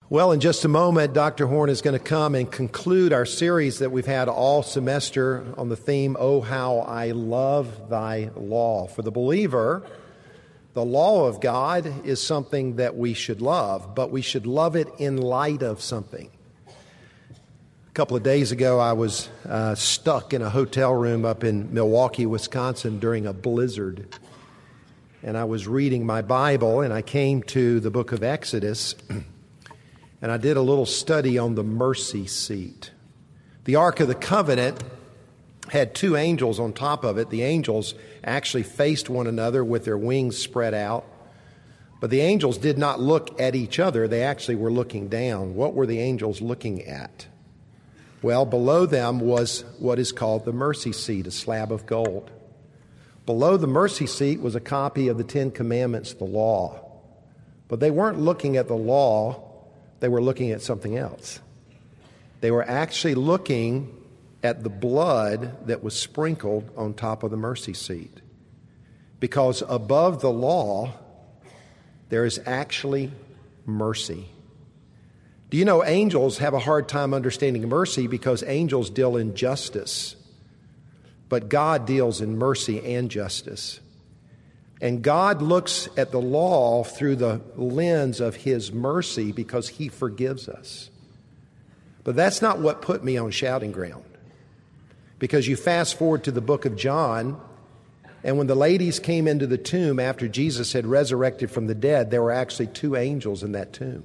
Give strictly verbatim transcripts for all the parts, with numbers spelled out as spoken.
Well, in just a moment, Doctor Horn is going to come and conclude our series that we've had all semester on the theme, Oh, How I Love Thy Law. For the believer, the law of God is something that we should love, but we should love it in light of something. A couple of days ago, I was uh, stuck in a hotel room up in Milwaukee, Wisconsin during a blizzard. And I was reading my Bible, and I came to the book of Exodus, and I did a little study on the mercy seat. The Ark of the Covenant had two angels on top of it. The angels actually faced one another with their wings spread out. But the angels did not look at each other. They actually were looking down. What were the angels looking at? Well, below them was what is called the mercy seat, a slab of gold. Below the mercy seat was a copy of the Ten Commandments, the law. But they weren't looking at the law. They were looking at something else. They were actually looking at the blood that was sprinkled on top of the mercy seat. Because above the law, there is actually mercy. Do you know angels have a hard time understanding mercy because angels deal in justice, but God deals in mercy and justice. And God looks at the law through the lens of His mercy because He forgives us. But that's not what put me on shouting ground. Because you fast forward to the book of John, and when the ladies came into the tomb after Jesus had resurrected from the dead, there were actually two angels in that tomb.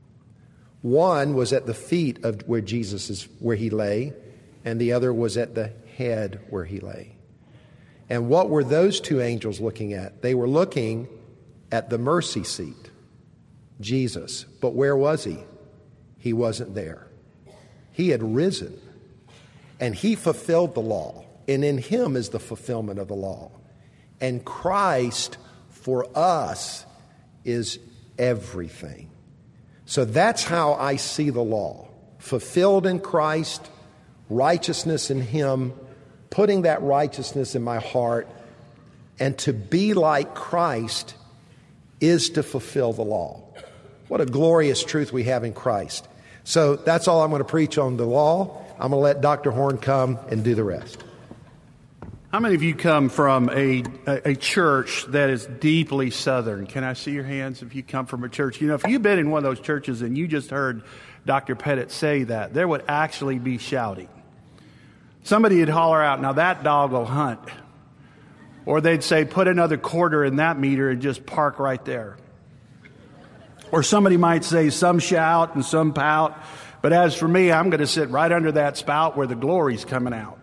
One was at the feet of where Jesus is, where He lay, and the other was at the head where He lay. And what were those two angels looking at? They were looking at the mercy seat, Jesus. But where was He? He wasn't there. He had risen, and He fulfilled the law. And in Him is the fulfillment of the law. And Christ, for us, is everything. So that's how I see the law. Fulfilled in Christ, righteousness in Him, putting that righteousness in my heart, and to be like Christ is to fulfill the law. What a glorious truth we have in Christ. So that's all I'm going to preach on the law. I'm going to let Doctor Horn come and do the rest. How many of you come from a, a, a church that is deeply Southern? Can I see your hands if you come from a church? You know, if you've been in one of those churches and you just heard Doctor Pettit say that, there would actually be shouting. Somebody would holler out, now that dog will hunt. Or they'd say, put another quarter in that meter and just park right there. Or somebody might say, some shout and some pout. But as for me, I'm going to sit right under that spout where the glory's coming out.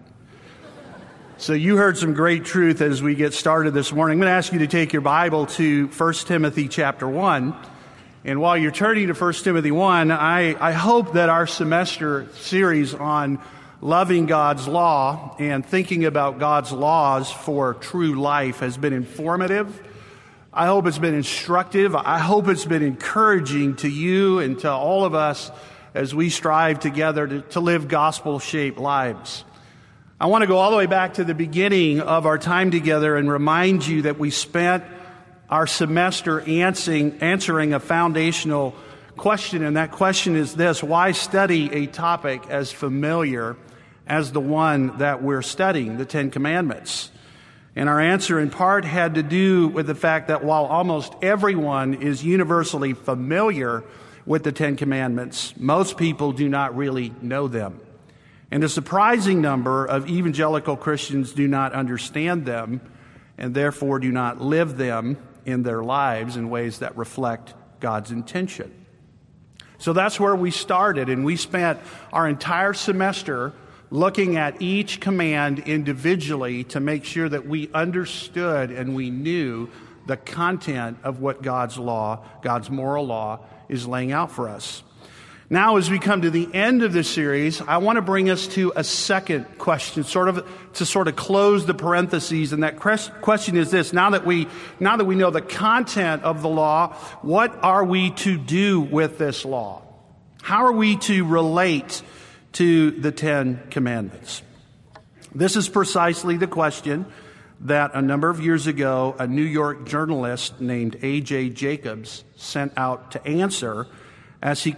So you heard some great truth as we get started this morning. I'm going to ask you to take your Bible to First Timothy chapter one. And while you're turning to First Timothy one, I, I hope that our semester series on loving God's law and thinking about God's laws for true life has been informative. I hope it's been instructive. I hope it's been encouraging to you and to all of us as we strive together to, to live gospel-shaped lives. I want to go all the way back to the beginning of our time together and remind you that we spent our semester answering, answering a foundational question, and that question is this: why study a topic as familiar as the one that we're studying, the Ten Commandments? And our answer in part had to do with the fact that while almost everyone is universally familiar with the Ten Commandments, most people do not really know them. And a surprising number of evangelical Christians do not understand them and therefore do not live them in their lives in ways that reflect God's intention. So that's where we started, and we spent our entire semester looking at each command individually to make sure that we understood and we knew the content of what God's law, God's moral law, is laying out for us. Now, as we come to the end of this series, I want to bring us to a second question, sort of to sort of close the parentheses. And that question is this: now that we now that we know the content of the law, what are we to do with this law? How are we to relate to the Ten Commandments? This is precisely the question that a number of years ago, a New York journalist named A J Jacobs sent out to answer as he com-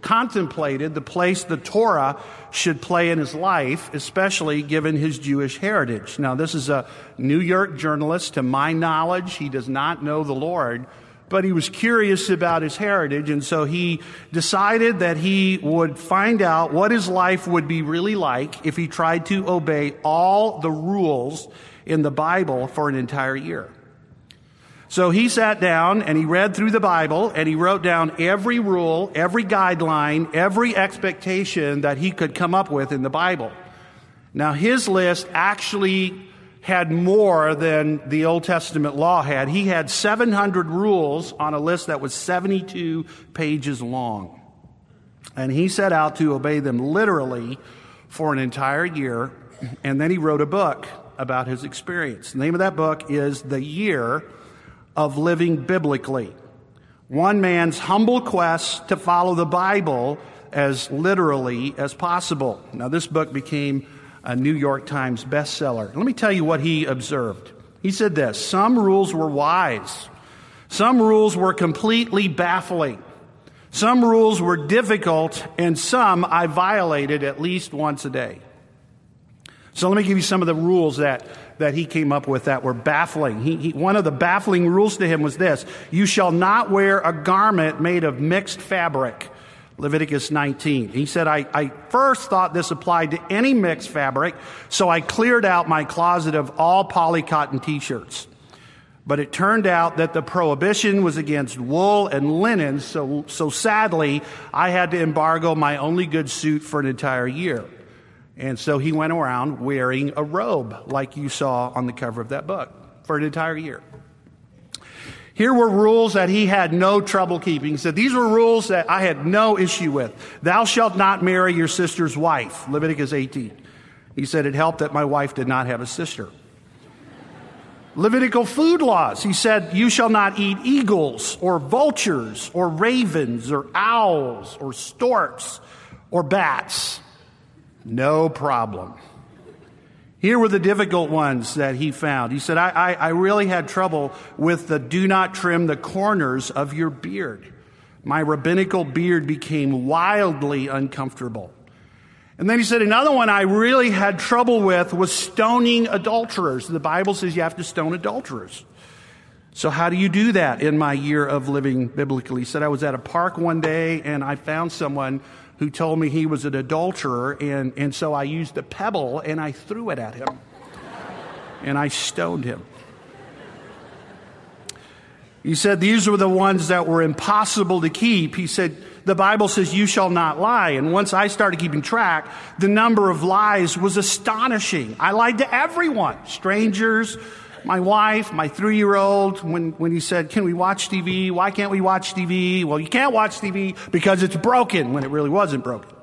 contemplated the place the Torah should play in his life, especially given his Jewish heritage. Now, this is a New York journalist. To my knowledge, he does not know the Lord, but he was curious about his heritage, and so he decided that he would find out what his life would be really like if he tried to obey all the rules in the Bible for an entire year. So he sat down and he read through the Bible and he wrote down every rule, every guideline, every expectation that he could come up with in the Bible. Now, his list actually had more than the Old Testament law had. He had seven hundred rules on a list that was seventy-two pages long. And he set out to obey them literally for an entire year. And then he wrote a book about his experience. The name of that book is The Year of Living Biblically. One man's humble quest to follow the Bible as literally as possible. Now, this book became a New York Times bestseller. Let me tell you what he observed. He said this: some rules were wise. Some rules were completely baffling. Some rules were difficult, and some I violated at least once a day. So let me give you some of the rules that, that he came up with that were baffling. He, he, one of the baffling rules to him was this: you shall not wear a garment made of mixed fabric. Leviticus nineteen. He said, I, I first thought this applied to any mixed fabric, so I cleared out my closet of all polycotton t-shirts. But it turned out that the prohibition was against wool and linen, so, so sadly, I had to embargo my only good suit for an entire year. And so he went around wearing a robe, like you saw on the cover of that book, for an entire year. Here were rules that he had no trouble keeping. He said, these were rules that I had no issue with. Thou shalt not marry your sister's wife, Leviticus eighteen. He said, it helped that my wife did not have a sister. Levitical food laws. He said, you shall not eat eagles or vultures or ravens or owls or storks or bats. No problem. Here were the difficult ones that he found. He said, I, I, I really had trouble with the do not trim the corners of your beard. My rabbinical beard became wildly uncomfortable. And then he said, another one I really had trouble with was stoning adulterers. The Bible says you have to stone adulterers. So how do you do that in my year of living biblically? He said, I was at a park one day and I found someone who told me he was an adulterer, and, and so I used a pebble and I threw it at him. And I stoned him. He said these were the ones that were impossible to keep. He said, the Bible says you shall not lie. And once I started keeping track, the number of lies was astonishing. I lied to everyone, strangers, my wife, my three-year-old, when, when he said, can we watch T V? Why can't we watch T V? Well, you can't watch T V because it's broken, when it really wasn't broken.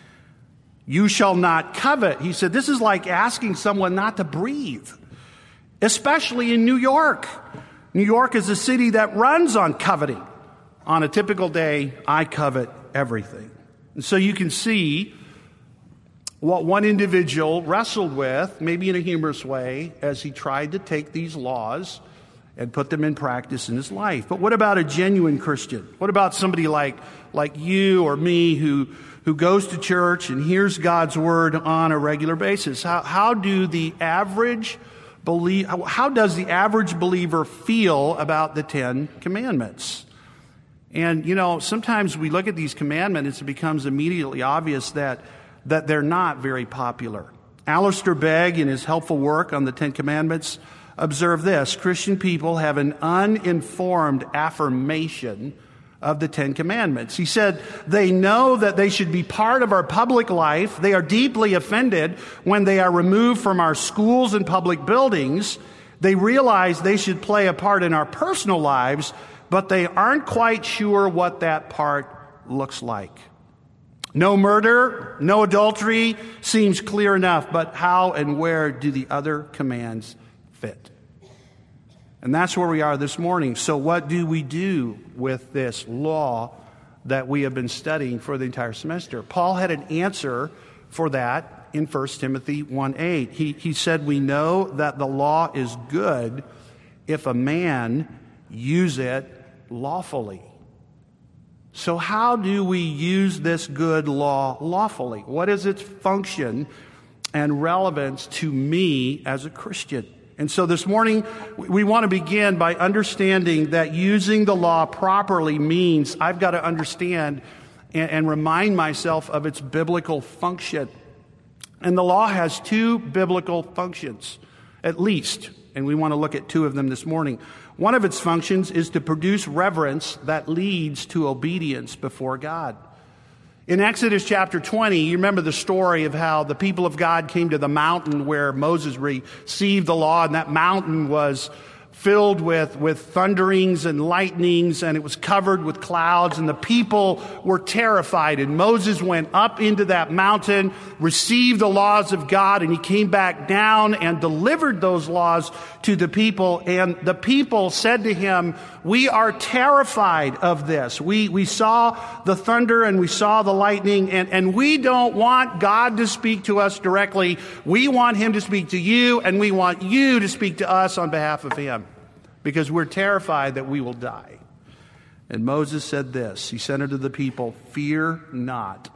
You shall not covet. He said, this is like asking someone not to breathe, especially in New York. New York is a city that runs on coveting. On a typical day, I covet everything. And so you can see what one individual wrestled with, maybe in a humorous way, as he tried to take these laws and put them in practice in his life. But what about a genuine Christian? What about somebody like, like you or me who, who goes to church and hears God's word on a regular basis? How, how do the average believe, how does the average believer feel about the Ten Commandments? And, you know, sometimes we look at these commandments, it becomes immediately obvious that that they're not very popular. Alistair Begg, in his helpful work on the Ten Commandments, observed this: Christian people have an uninformed affirmation of the Ten Commandments. He said they know that they should be part of our public life. They are deeply offended when they are removed from our schools and public buildings. They realize they should play a part in our personal lives, but they aren't quite sure what that part looks like. No murder, no adultery seems clear enough, but how and where do the other commands fit? And that's where we are this morning. So what do we do with this law that we have been studying for the entire semester? Paul had an answer for that in First Timothy one eight. He, he said, we know that the law is good if a man use it lawfully. So how do we use this good law lawfully? What is its function and relevance to me as a Christian? And so this morning, we want to begin by understanding that using the law properly means I've got to understand and, and remind myself of its biblical function. And the law has two biblical functions, at least, and we want to look at two of them this morning. One of its functions is to produce reverence that leads to obedience before God. In Exodus chapter twenty, you remember the story of how the people of God came to the mountain where Moses received the law, and that mountain was filled with, with thunderings and lightnings, and it was covered with clouds, and the people were terrified. And Moses went up into that mountain, received the laws of God, and he came back down and delivered those laws to the people. And the people said to him, "We are terrified of this. We, we saw the thunder and we saw the lightning, and, and we don't want God to speak to us directly. We want him to speak to you, and we want you to speak to us on behalf of him, because we're terrified that we will die." And Moses said this. He said unto the people, "Fear not,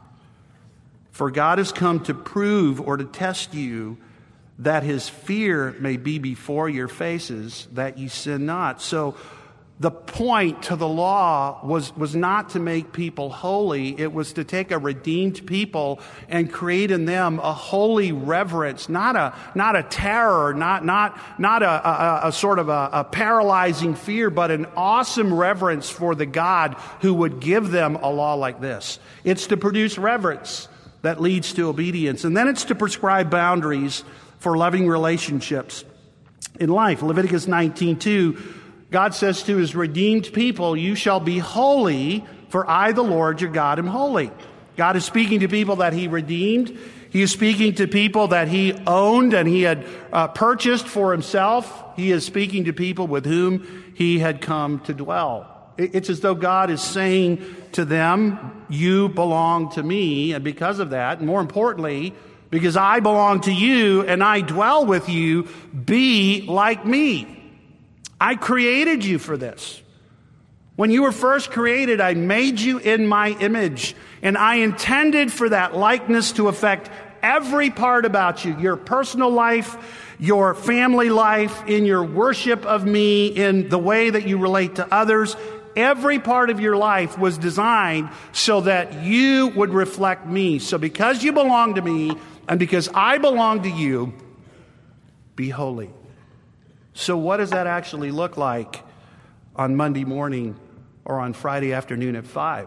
for God has come to prove or to test you, that his fear may be before your faces, that ye sin not." So the point to the law was, was not to make people holy. It was to take a redeemed people and create in them a holy reverence, not a, not a terror, not, not, not a, a, a sort of a, a paralyzing fear, but an awesome reverence for the God who would give them a law like this. It's to produce reverence that leads to obedience. And then it's to prescribe boundaries for loving relationships in life. Leviticus nineteen two, God says to his redeemed people, "You shall be holy, for I, the Lord your God, am holy." God is speaking to people that he redeemed. He is speaking to people that he owned and he had uh, purchased for himself. He is speaking to people with whom he had come to dwell. It's as though God is saying to them, "You belong to me," and because of that, and more importantly, because I belong to you and I dwell with you, be like me. I created you for this. When you were first created, I made you in my image, and I intended for that likeness to affect every part about you, your personal life, your family life, in your worship of me, in the way that you relate to others. Every part of your life was designed so that you would reflect me. So because you belong to me and because I belong to you, be holy. So what does that actually look like on Monday morning or on Friday afternoon at five?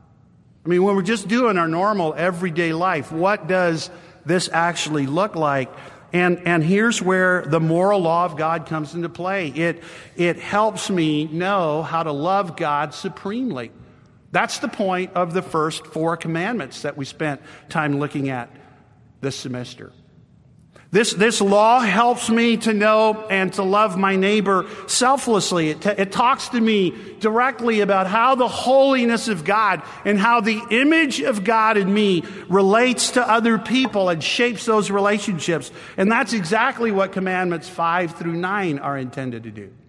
I mean, when we're just doing our normal everyday life, what does this actually look like? And and here's where the moral law of God comes into play. It it helps me know how to love God supremely. That's the point of the first four commandments that we spent time looking at this semester. This, this law helps me to know and to love my neighbor selflessly. It, t- it talks to me directly about how the holiness of God and how the image of God in me relates to other people and shapes those relationships. And that's exactly what commandments five through nine are intended to do.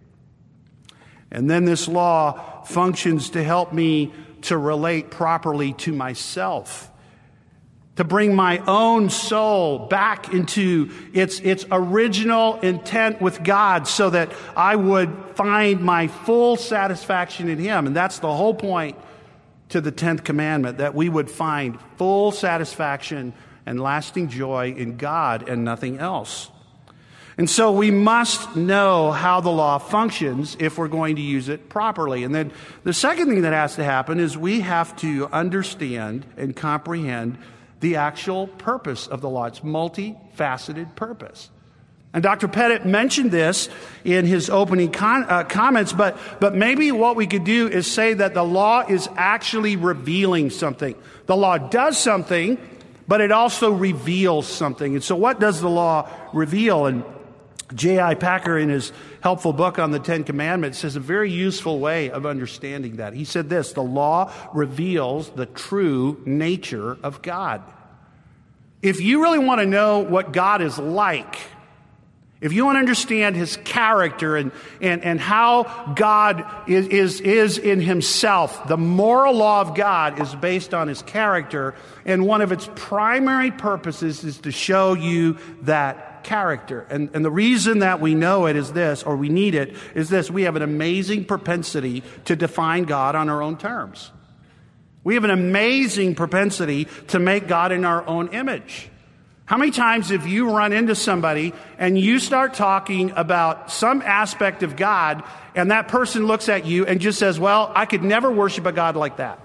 And then this law functions to help me to relate properly to myself, to bring my own soul back into its, its original intent with God so that I would find my full satisfaction in him. And that's the whole point to the tenth commandment, that we would find full satisfaction and lasting joy in God and nothing else. And so we must know how the law functions if we're going to use it properly. And then the second thing that has to happen is we have to understand and comprehend the actual purpose of the law. It's multifaceted purpose. And Doctor Pettit mentioned this in his opening con- uh, comments, but, but maybe what we could do is say that the law is actually revealing something. The law does something, but it also reveals something. And so what does the law reveal? And J I Packer, in his helpful book on the Ten Commandments, says a very useful way of understanding that. He said this: the law reveals the true nature of God. If you really want to know what God is like, if you want to understand his character and, and, and how God is, is, is in himself, the moral law of God is based on his character, and one of its primary purposes is to show you that character. And, and the reason that we know it is this, or we need it, is this: we have an amazing propensity to define God on our own terms. We have an amazing propensity to make God in our own image. How many times have you run into somebody and you start talking about some aspect of God, and that person looks at you and just says, well, I could never worship a God like that.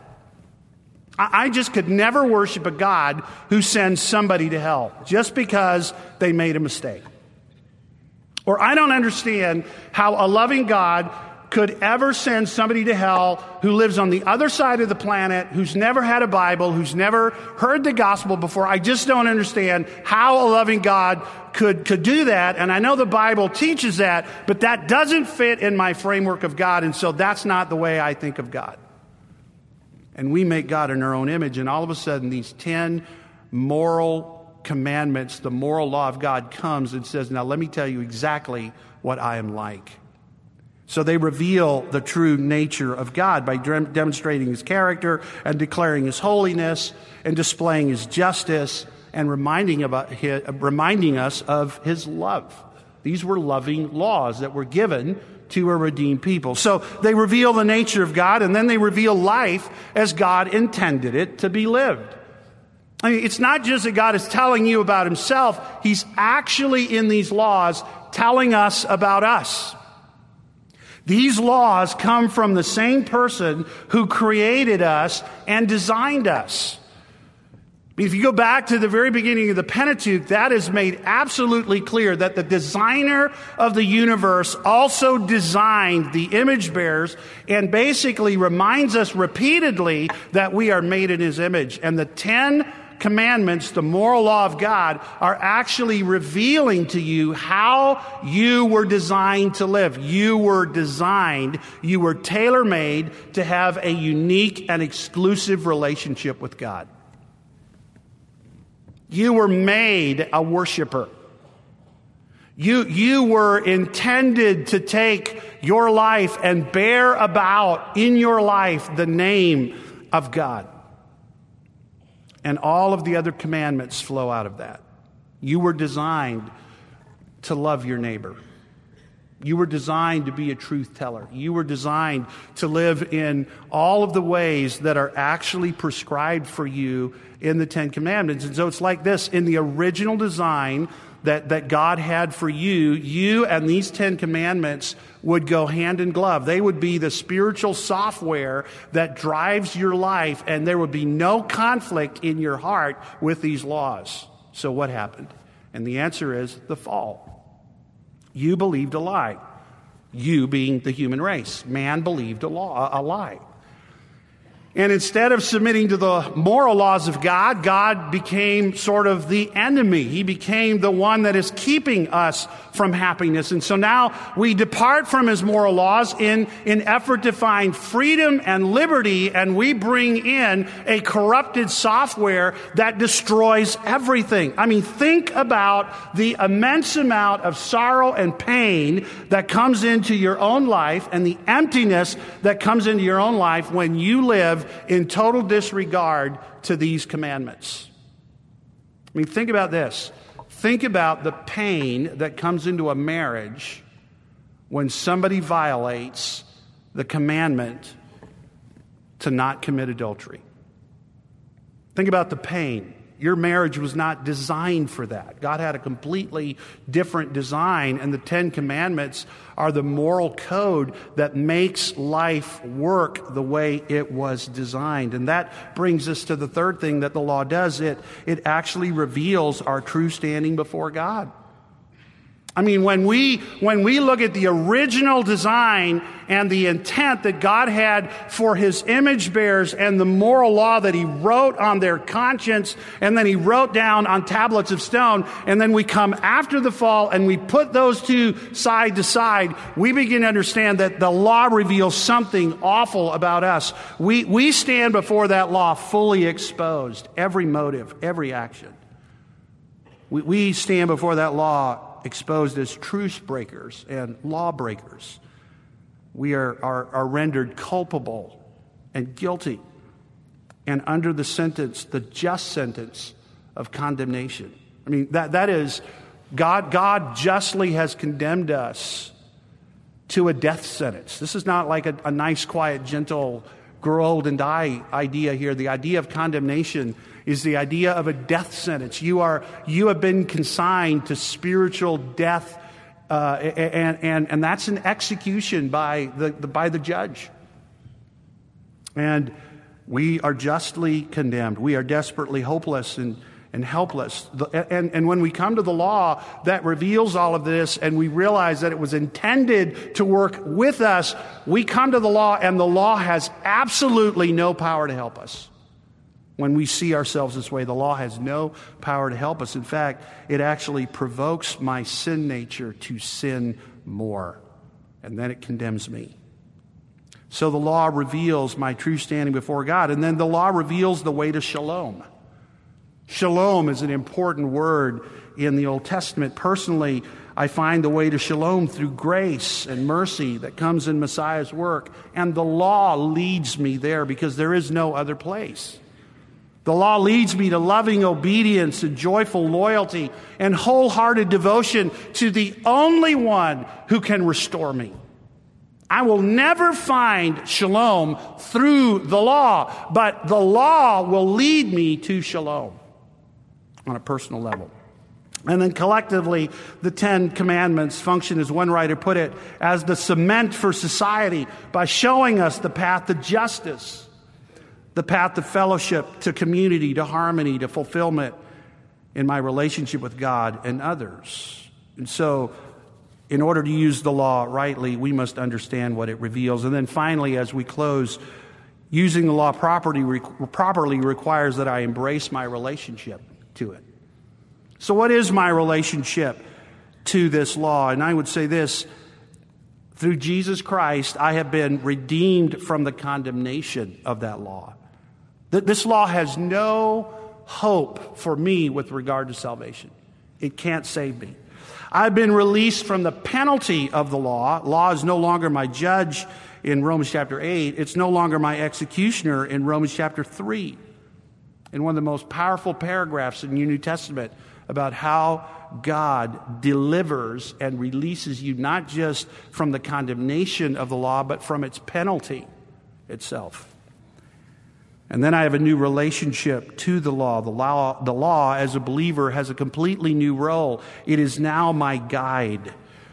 I just could never worship a God who sends somebody to hell just because they made a mistake. Or I don't understand how a loving God could ever send somebody to hell who lives on the other side of the planet, who's never had a Bible, who's never heard the gospel before. I just don't understand how a loving God could, could do that. And I know the Bible teaches that, but that doesn't fit in my framework of God. And so that's not the way I think of God. And we make God in our own image. And all of a sudden, these ten moral commandments, the moral law of God comes and says, now let me tell you exactly what I am like. So they reveal the true nature of God by de- demonstrating his character and declaring his holiness and displaying his justice and reminding, about his, reminding us of his love. These were loving laws that were given to a redeemed people. So they reveal the nature of God, and then they reveal life as God intended it to be lived. I mean, it's not just that God is telling you about himself. He's actually in these laws telling us about us. These laws come from the same person who created us and designed us. If you go back to the very beginning of the Pentateuch, that is made absolutely clear that the designer of the universe also designed the image bearers and basically reminds us repeatedly that we are made in his image. And the Ten Commandments, the moral law of God, are actually revealing to you how you were designed to live. You were designed, you were tailor-made to have a unique and exclusive relationship with God. You were made a worshiper. You, you were intended to take your life and bear about in your life the name of God. And all of the other commandments flow out of that. You were designed to love your neighbor. You were designed to be a truth teller. You were designed to live in all of the ways that are actually prescribed for you in the Ten Commandments. And so it's like this: in the original design that, that God had for you, you and these Ten Commandments would go hand in glove. They would be the spiritual software that drives your life, and there would be no conflict in your heart with these laws. So what happened? And the answer is the fall. You believed a lie. You being the human race. Man believed a, law, a lie. And instead of submitting to the moral laws of God, God became sort of the enemy. He became the one that is keeping us from happiness. And so now we depart from his moral laws in an effort to find freedom and liberty, and we bring in a corrupted software that destroys everything. I mean, think about the immense amount of sorrow and pain that comes into your own life and the emptiness that comes into your own life when you live in total disregard to these commandments. I mean, think about this. Think about the pain that comes into a marriage when somebody violates the commandment to not commit adultery. Think about the pain. Your marriage was not designed for that. God had a completely different design, and the Ten Commandments are the moral code that makes life work the way it was designed. And that brings us to the third thing that the law does. It, it actually reveals our true standing before God. I mean, when we when we look at the original design and the intent that God had for his image bearers and the moral law that he wrote on their conscience and then he wrote down on tablets of stone, and then we come after the fall and we put those two side to side, we begin to understand that the law reveals something awful about us. We, we stand before that law fully exposed, every motive, every action. We, we stand before that law exposed as truce breakers and law breakers. We are, are, are rendered culpable and guilty and under the sentence, the just sentence of condemnation. I mean, that that is, God, God justly has condemned us to a death sentence. This is not like a, a nice, quiet, gentle, grow old and die idea here. The idea of condemnation is the idea of a death sentence. You are you have been consigned to spiritual death, uh, and and and that's an execution by the, the by the judge. And we are justly condemned. We are desperately hopeless and and helpless. And, and when we come to the law, that reveals all of this, and we realize that it was intended to work with us. We come to the law, and the law has absolutely no power to help us. When we see ourselves this way, the law has no power to help us. In fact, it actually provokes my sin nature to sin more, and then it condemns me. So the law reveals my true standing before God, and then the law reveals the way to shalom. Shalom is an important word in the Old Testament. Personally, I find the way to shalom through grace and mercy that comes in Messiah's work, and the law leads me there because there is no other place. The law leads me to loving obedience and joyful loyalty and wholehearted devotion to the only one who can restore me. I will never find shalom through the law, but the law will lead me to shalom on a personal level. And then collectively, the Ten Commandments function, as one writer put it, as the cement for society by showing us the path to justice, the path to fellowship, to community, to harmony, to fulfillment in my relationship with God and others. And so, in order to use the law rightly, we must understand what it reveals. And then finally, as we close, using the law properly, properly requires that I embrace my relationship to it. So what is my relationship to this law? And I would say this: through Jesus Christ, I have been redeemed from the condemnation of that law. This law has no hope for me with regard to salvation. It can't save me. I've been released from the penalty of the law. Law is no longer my judge in Romans chapter eight. It's no longer my executioner in Romans chapter three. In one of the most powerful paragraphs in the New Testament about how God delivers and releases you not just from the condemnation of the law, but from its penalty itself. And then I have a new relationship to the law. The law, the law as a believer has a completely new role. It is now my guide.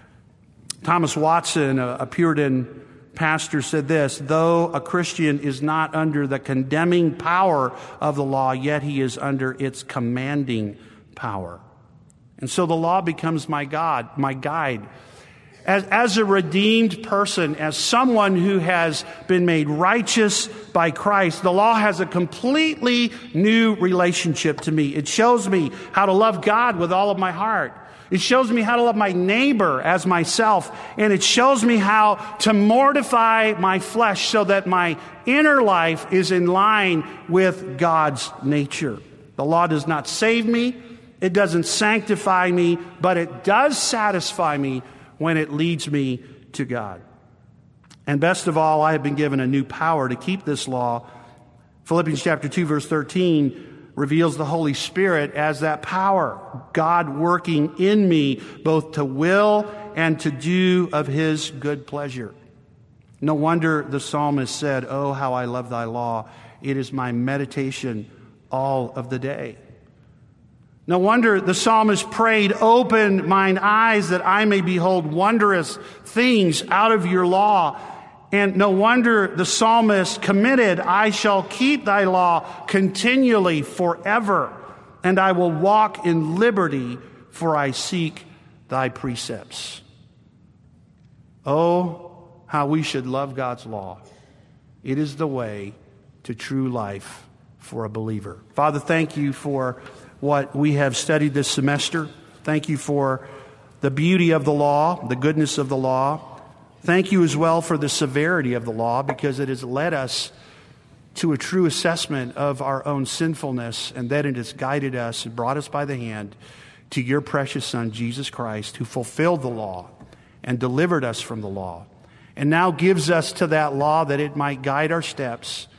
Thomas Watson, a, a Puritan pastor, said this: though a Christian is not under the condemning power of the law, yet he is under its commanding power. And so the law becomes my God, my guide. As, as a redeemed person, as someone who has been made righteous by Christ, the law has a completely new relationship to me. It shows me how to love God with all of my heart. It shows me how to love my neighbor as myself. And it shows me how to mortify my flesh so that my inner life is in line with God's nature. The law does not save me. It doesn't sanctify me, but it does satisfy me when it leads me to God. And best of all, I have been given a new power to keep this law. Philippians chapter two, verse thirteen reveals the Holy Spirit as that power, God working in me both to will and to do of His good pleasure. No wonder the psalmist said, "Oh, how I love thy law. It is my meditation all of the day." No wonder the psalmist prayed, "Open mine eyes that I may behold wondrous things out of your law." And no wonder the psalmist committed, "I shall keep thy law continually forever, and I will walk in liberty, for I seek thy precepts." Oh, how we should love God's law. It is the way to true life for a believer. Father, thank you for what we have studied this semester. Thank you for the beauty of the law, the goodness of the law. Thank you as well for the severity of the law, because it has led us to a true assessment of our own sinfulness, and that it has guided us and brought us by the hand to your precious Son, Jesus Christ, who fulfilled the law and delivered us from the law, and now gives us to that law that it might guide our steps